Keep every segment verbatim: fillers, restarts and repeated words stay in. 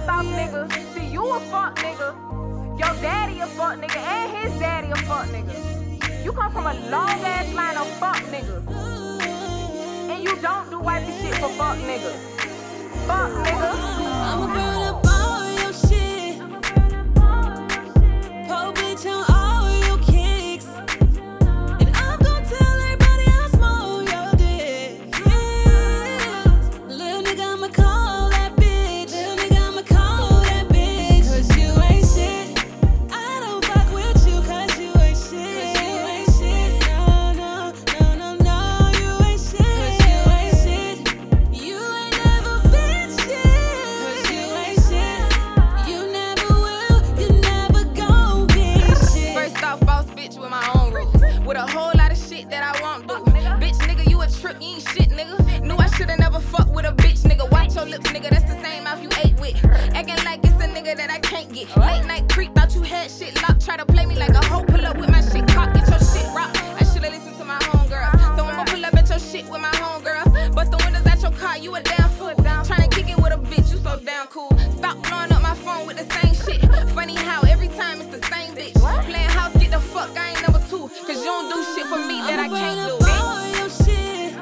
First off, nigga, see you a fuck nigga. Your daddy a fuck nigga and his daddy a fuck nigga. You come from a long ass line of fuck niggas. And you don't do wifey shit for fuck niggas. Fuck nigga. I'ma burn up all your shit. Po bitch on all your kicks. And I'm gon' tell everybody I smoke your dick. Yeah. Lil' nigga, I'ma call that bitch. Lil' nigga, I'ma call that bitch. Cause you ain't shit. I don't fuck with you cause you ain't shit. Cause you ain't shit. No, no, no, no, no, you ain't shit. Cause you ain't shit. You ain't never been shit. Cause you ain't shit. You never will, you never gon' be shit. First off, boss bitch with my own rules. With a whole lot of shit that I won't do. Bitch, nigga, you a trip, you ain't shit, nigga. Knew I shoulda never fucked with a bitch, nigga. Watch your lips, nigga, that's the same mouth you ate with. Acting like it's a nigga that I can't get. Late night creep, thought you had shit locked. Try to play me like a hoe, pull up with my shit cocked. Get your shit rocked. I shoulda listened to my homegirls. So I'ma pull up at your shit with my homegirls. Bust the windows out your car, you a damn fool. Tryna kick it with a bitch, you so damn cool. Stop blowing up my phone with the same shit. Funny how every time it's the same bitch. Playing house, get the fuck, I ain't number two. Cause you don't do shit for me that I can't do. All your shit.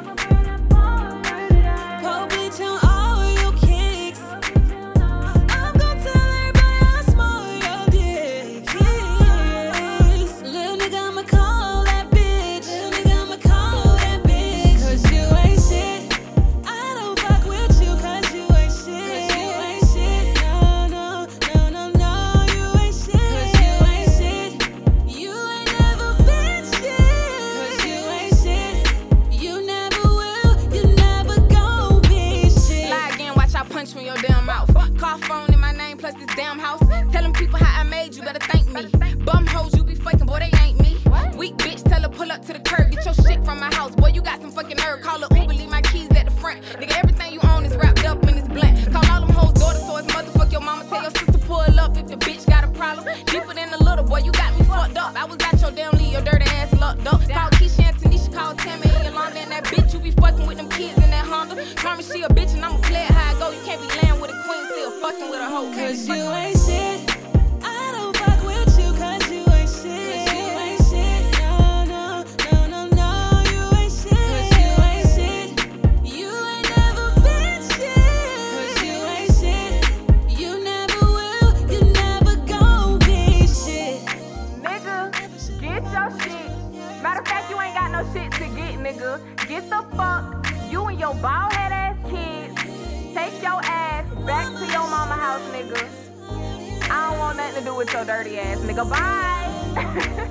Po bitch on all your kicks. I'm gon' tell everybody I smoke your dick. Yes. Lil' nigga, I'ma call that bitch. Lil' nigga, I'ma call that bitch. Cause you ain't shit. I don't fuck with you cause you ain't shit. Cause you ain't shit. No, no, no, no, no, you ain't shit. Cause you ain't shit. You ain't never been shit. Cause you ain't shit. You never will, you never gon' be shit. Lie again, watch I punch from your damn mouth. Call phone in my name plus this damn house. Telling people how I made you, better thank me. Bum hoes, you be fucking, boy, they ain't me. Weak bitch, tell her pull up to the curb. Get your shit from my house, boy, you got some fucking nerve. Call her Uber, leave my keys at the front. Nigga, everything you own is wrapped up in this blunt. Call all them hoes daughters, so it's motherfuck your mama. Tell your sister pull up if the bitch got a problem. Deeper than a little boy, you got me fucked up. I was at your damn leave, your dirty ass locked up. Call Keisha and Tanisha, call Tammy and Yolanda. And that bitch, you be fucking with them kids in that Honda. Promise she a bitch and I'ma play it how I go. You can't be laying with a queen, still fucking with a hoe. Cause you ain't shit. I don't fuck with you cause you ain't shit. Cause you ain't shit. No, no, no, no, no, you ain't shit. Cause you ain't shit. You ain't never been shit. Cause you ain't shit. You never will, you never gon' be shit. Nigga, get your shit. Matter of fact, you ain't got no shit to get, nigga. Get the fuck, you and your bald head ass kids. Take your ass back to your mama house, nigga. I don't want nothing to do with your dirty ass, nigga. Bye.